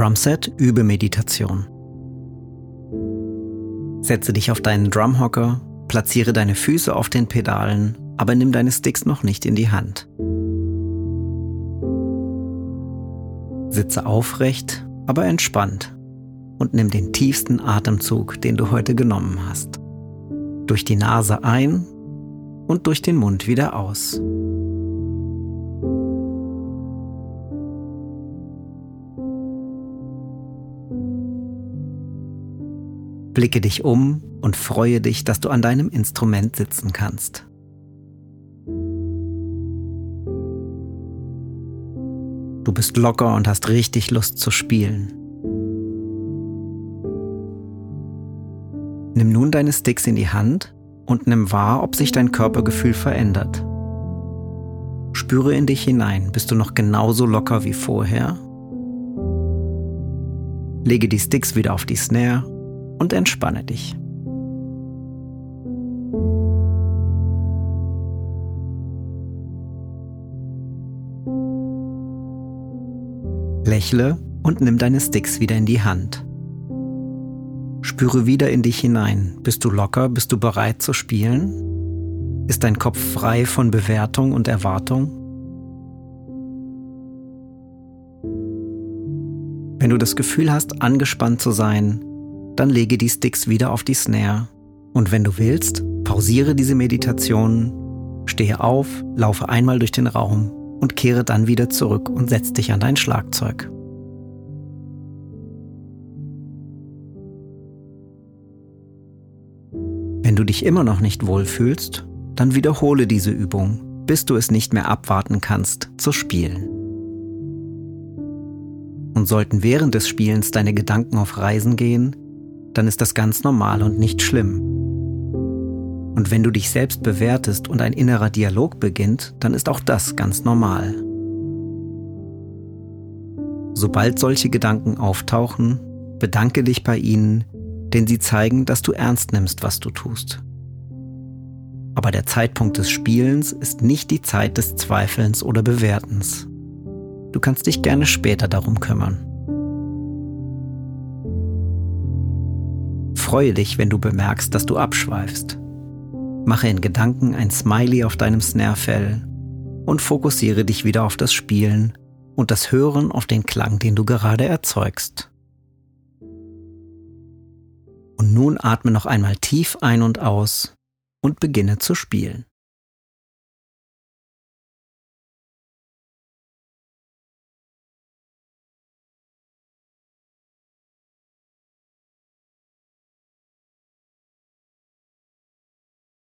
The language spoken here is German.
Drumset Übe-Meditation. Setze dich auf deinen Drumhocker, platziere deine Füße auf den Pedalen, aber nimm deine Sticks noch nicht in die Hand. Sitze aufrecht, aber entspannt und nimm den tiefsten Atemzug, den du heute genommen hast. Durch die Nase ein und durch den Mund wieder aus. Blicke dich um und freue dich, dass du an deinem Instrument sitzen kannst. Du bist locker und hast richtig Lust zu spielen. Nimm nun deine Sticks in die Hand und nimm wahr, ob sich dein Körpergefühl verändert. Spüre in dich hinein, bist du noch genauso locker wie vorher? Lege die Sticks wieder auf die Snare und entspanne dich. Lächle und nimm deine Sticks wieder in die Hand. Spüre wieder in dich hinein. Bist du locker? Bist du bereit zu spielen? Ist dein Kopf frei von Bewertung und Erwartung? Wenn du das Gefühl hast, angespannt zu sein, dann lege die Sticks wieder auf die Snare. Und wenn du willst, pausiere diese Meditation, stehe auf, laufe einmal durch den Raum und kehre dann wieder zurück und setz dich an dein Schlagzeug. Wenn du dich immer noch nicht wohlfühlst, dann wiederhole diese Übung, bis du es nicht mehr abwarten kannst, zu spielen. Und sollten während des Spielens deine Gedanken auf Reisen gehen, dann ist das ganz normal und nicht schlimm. Und wenn du dich selbst bewertest und ein innerer Dialog beginnt, dann ist auch das ganz normal. Sobald solche Gedanken auftauchen, bedanke dich bei ihnen, denn sie zeigen, dass du ernst nimmst, was du tust. Aber der Zeitpunkt des Spielens ist nicht die Zeit des Zweifelns oder Bewertens. Du kannst dich gerne später darum kümmern. Freue dich, wenn du bemerkst, dass du abschweifst. Mache in Gedanken ein Smiley auf deinem Snarefell und fokussiere dich wieder auf das Spielen und das Hören auf den Klang, den du gerade erzeugst. Und nun atme noch einmal tief ein und aus und beginne zu spielen.